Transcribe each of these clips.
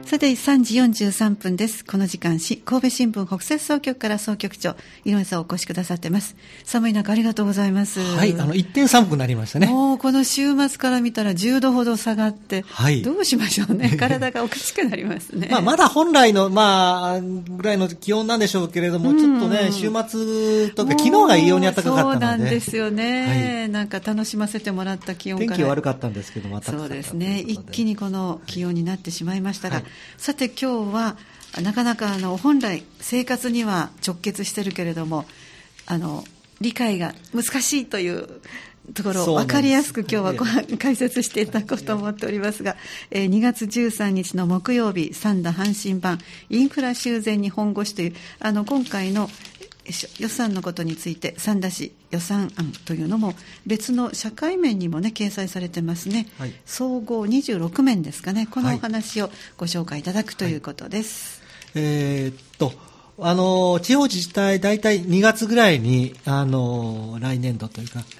さて3時43分です。この時間神戸新聞北摂総局から総局長井上さんお越しくださってます。寒い中ありがとうございます。 はい、一点寒くなりましたね。 もうこの週末から見たら10度ほど下がって、はい、どうしましょうね。体がおかしくなりますね。 まだ本来のぐらいの気温なんでしょうけれども、ちょっとね週末とか昨日が異様に暖かかったので、 そうなんですよね、はい、なんか楽しませてもらった気温から天気悪かったんですけどまたそうですね、一気にこの気温になってしまいましたが、はい、さて今日はなかなか本来生活には直結してるけれども理解が難しいというところを分かりやすく今日は解説していただこうと思っておりますが、2月13日の木曜日三田阪神版インフラ修繕に本腰という今回の予算のことについて三田市予算案というのも別の社会面にもね掲載されてますね、はい、総合26面ですかね。このお話をご紹介いただくということです、 はい、地方自治体大体2月ぐらいに来年度というか、はい、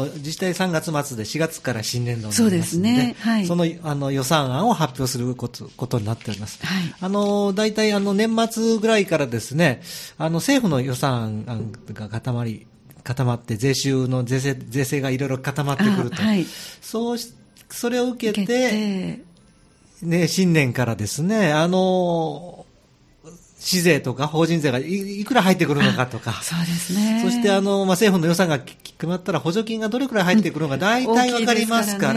自治体3月末で4月から新年度になりますので、そうですね、はい、その予算案を発表することになっております、はい、大体年末ぐらいからですね政府の予算案が固まって税収の税制がいろいろ固まってくると、はい、それを受けて、ね、新年からですね市税とか法人税がいくら入ってくるのかとか、 そうですね、 そして政府の予算が決まったら補助金がどれくらい入ってくるのか大体わかりますから、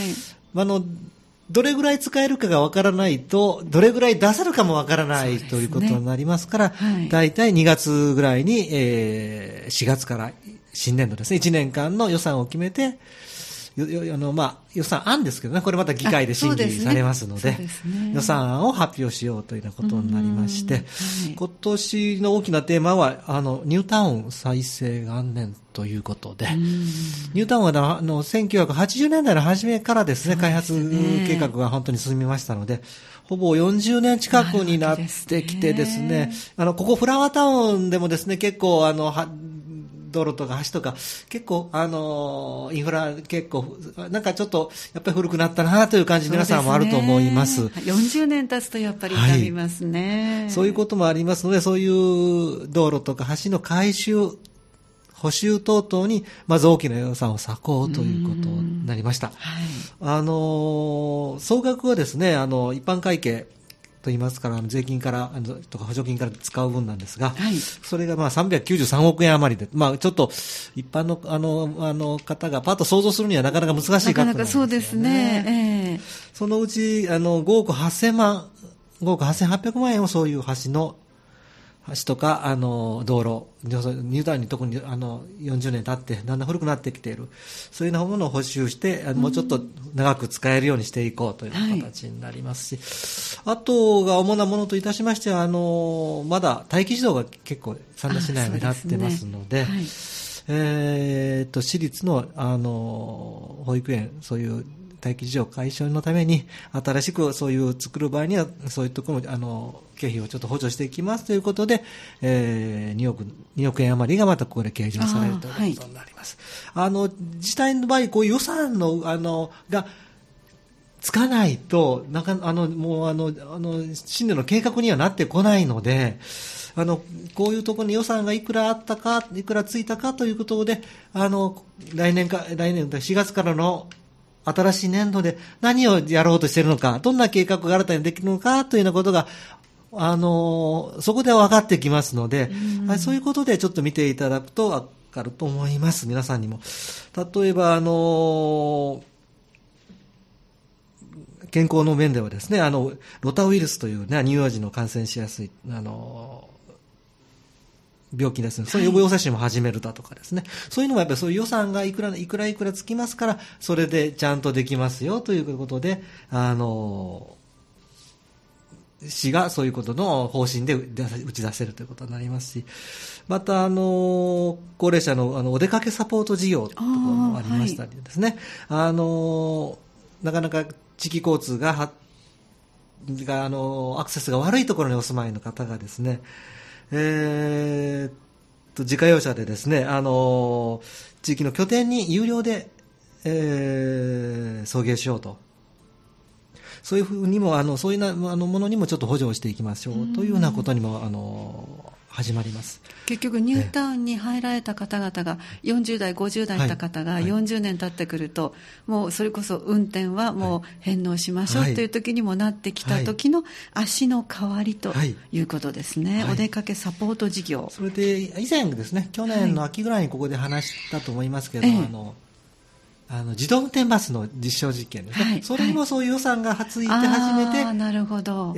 どれぐらい使えるかがわからないとどれぐらい出せるかもわからないということになりますから、大体2月ぐらいに、4月から新年度ですね1年間の予算を決めて予算案ですけどね、これまた議会で審議されますので、予算案を発表しようというようなことになりまして、はい、今年の大きなテーマはニュータウン再生元年ということで、ニュータウンは1980年代の初めからですね、開発計画が本当に進みましたので、ほぼ40年近くになってきてですね、ここフラワータウンでもですね、結構道路とか橋とか結構インフラ結構なんかちょっとやっぱり古くなったなという感じ皆さんもあると思います。 40年経つとやっぱり痛みますね、 はい、そういうこともありますので、そういう道路とか橋の改修補修等々にまず大きな予算を割こうということになりました、はい、総額はですね一般会計と言いますから税金からとか補助金から使う分なんですが、はい、それが393億円余りで、ちょっと一般の方がパッと想像するにはなかなか難しい額なんですよね。なかなかそうですね、そのうち5億8800万円をそういう橋とか道路ニュータウンに特に40年経ってだんだん古くなってきているそういうようなものを補修してもうちょっと長く使えるようにしていこうという形になりますし、はい、あとが主なものといたしましてはまだ待機児童が結構三田市内になってますので、私立の保育園そういう待機児童解消のために新しくそういう作る場合にはそういうところも経費をちょっと補助していきますということで、2億円余りがまたここで計上されるということになります。はい、自治体の場合こういう予算がつかないともう新年の計画にはなってこないのでこういうところに予算がいくらあったかいくらついたかということで来年4月からの新しい年度で何をやろうとしているのか、どんな計画が新たにできるのかというようなことが、そこで分かってきますので、そういうことでちょっと見ていただくと分かると思います、皆さんにも。例えば、健康の面ではですね、ロタウイルスというね、乳幼児の感染しやすい、病気ですね。そういう予防接種も始めるだとかですね。そういうのもやっぱりそういう予算がいくらつきますから、それでちゃんとできますよということで、市がそういうことの方針で打ち出せるということになりますし、また高齢者のお出かけサポート事業とかもありましたりですね。はい、なかなか地域交通がアクセスが悪いところにお住まいの方がですね、自家用車でですね、地域の拠点に有料で、送迎しようと。 そういうふうにもそういうものにもちょっと補助をしていきましょうというようなことにも始まります。 結局ニュータウンに入られた方々が40代50代だった方が40年経ってくると、もうそれこそ運転はもう返納しましょうという時にもなってきた時の足の代わりということですね。お出かけサポート事業、 それで以前ですね、去年の秋ぐらいにここで話したと思いますけど、自動運転バスの実証実験ですね、それもそういう予算がついて初めて、 なるほど、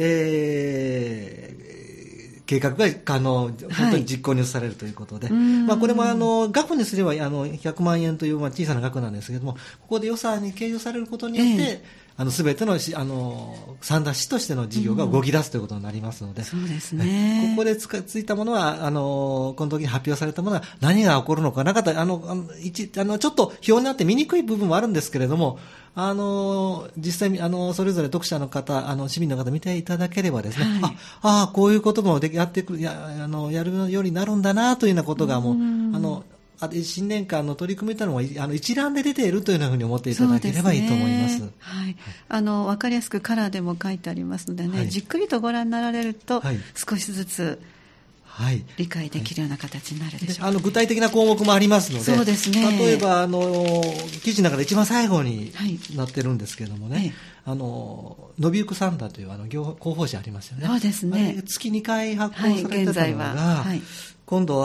計画が本当に実行に移されるということで、これも額にすれば100万円という小さな額なんですけれども、ここで予算に計上されることによって、全ての三田市としての事業が動き出すということになりますので、 そうですね、 ここでついたものはこの時に発表されたものは何が起こるのかなかったちょっと表になって見にくい部分もあるんですけれども、実際それぞれ読者の方市民の方見ていただければですね、こういうこともやってくるやるようになるんだなというようなことがもう新年間の取り組みというのも一覧で出ているというふうに思っていただければいいと思います。 分かりやすくカラーでも書いてありますのでね、じっくりとご覧になられると、少しずつ理解できるような形になるでしょう。 具体的な項目もありますので、 そうですね、 例えば記事の中で一番最後になってるんですけれどもね、伸びゆくサンダーという広報誌ありますよね。 そうですね、 月2回発行されてたのが、今度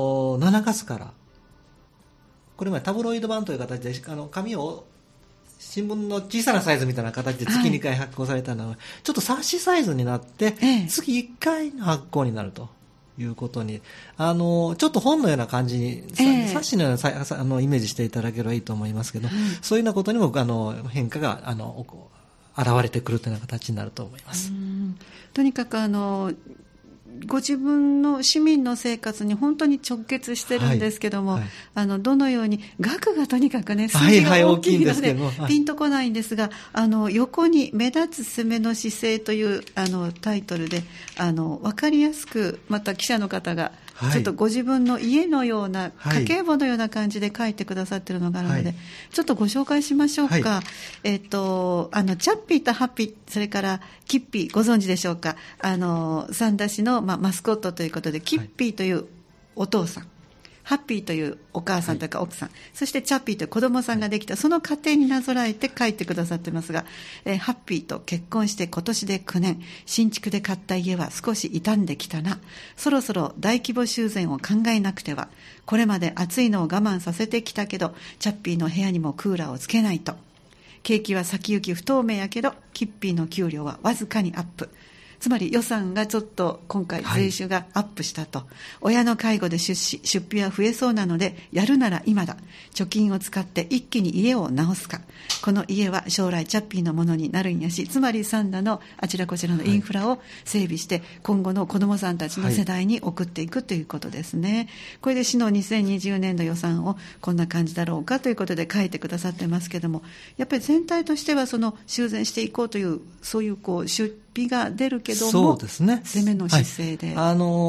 7月からこれまでタブロイド版という形で紙を新聞の小さなサイズみたいな形で月2回発行されたのは、ちょっと冊子サイズになって、月1回の発行になるということに、ちょっと本のような感じに、冊子のようなイメージしていただければいいと思いますけど、そういうようなことにも変化が現れてくるというような形になると思います。 とにかくご自分の市民の生活に本当に直結してるんですけども、どのように額がとにかくね、数字が大きいのでピンとこないんですが、横に目立つ攻めの姿勢というタイトルで分かりやすく、また記者の方がちょっとご自分の家のような、家計簿のような感じで書いてくださっているのがあるので、ちょっとご紹介しましょうか。チャッピーとハッピー、それからキッピー、ご存知でしょうか。三田市の、マスコットということで、キッピーというお父さん、ハッピーというお母さんというか奥さん、そしてチャッピーという子供さんができた、その家庭になぞらえて書いてくださってますが、ハッピーと結婚して今年で9年、新築で買った家は少し傷んできたな、そろそろ大規模修繕を考えなくては、これまで暑いのを我慢させてきたけど、チャッピーの部屋にもクーラーをつけないと、景気は先行き不透明やけど、キッピーの給料はわずかにアップ、つまり予算がちょっと今回税収がアップしたと、親の介護で出費は増えそうなので、やるなら今だ、貯金を使って一気に家を直すか、この家は将来チャッピーのものになるんやし、つまり三田のあちらこちらのインフラを整備して、今後の子どもさんたちの世代に送っていくということですね。これで市の2020年度予算をこんな感じだろうかということで書いてくださってますけども、やっぱり全体としてはその修繕していこうという、そういう出費が出るけども、 そうですね、 攻めの姿勢で、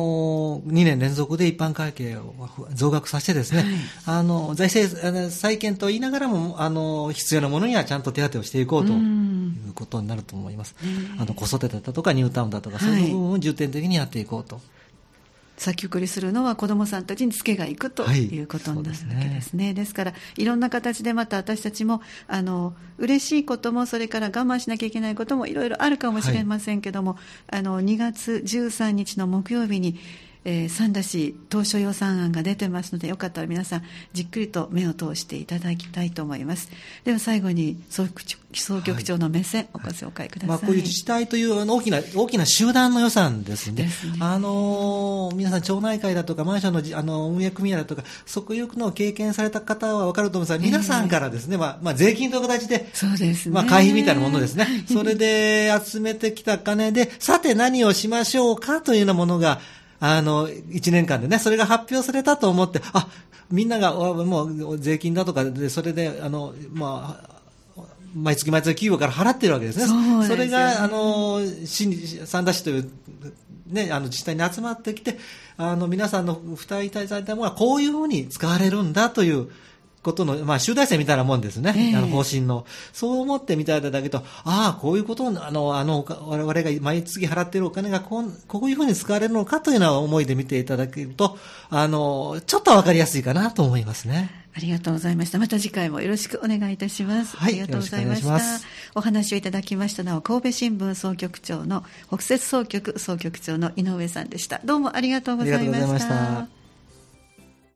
2年連続で一般会計を増額させてですね、財政再建と言いながらも必要なものにはちゃんと手当てをしていこうということになると思います。子育てだったとかニュータウンだとか、そういう部分を重点的にやっていこうと。 先送りするのは子どもさんたちにツケがいくということになるわけですね。ですからいろんな形でまた私たちも嬉しいことも、それから我慢しなきゃいけないこともいろいろあるかもしれませんけども、2月13日の木曜日に三田市当初予算案が出てますので、よかったら皆さんじっくりと目を通していただきたいと思います。では最後に総局長の目線、お紹介ください。 こういう自治体という大きな集団の予算ですね。皆さん町内会だとかマンションの運営組合だとか、そういうのを経験された方は分かると思うんですが、皆さんからですね、税金という形で、 そうですね、 会費みたいなものですね。それで集めてきた金で、さて何をしましょうかというようなものが1年間でね、それが発表されたと思って、みんながもう税金だとかで、それで毎月給与から払ってるわけですね。それが三田市というね、自治体に集まってきて、皆さんの負担いただいたものはこういうふうに使われるんだという、 ことの、まあ、集大成みたいなもんですね。方針の。そう思ってみていただけると、こういうことを、我々が毎月払っているお金がこういうふうに使われるのかというような思いで見ていただけると、ちょっとわかりやすいかなと思いますね。 ありがとうございました。また次回もよろしくお願いいたします。 はい、 ありがとうございました。お話をいただきましたのは、神戸新聞総局長の北摂総局総局長の井上さんでした。どうもありがとうございました。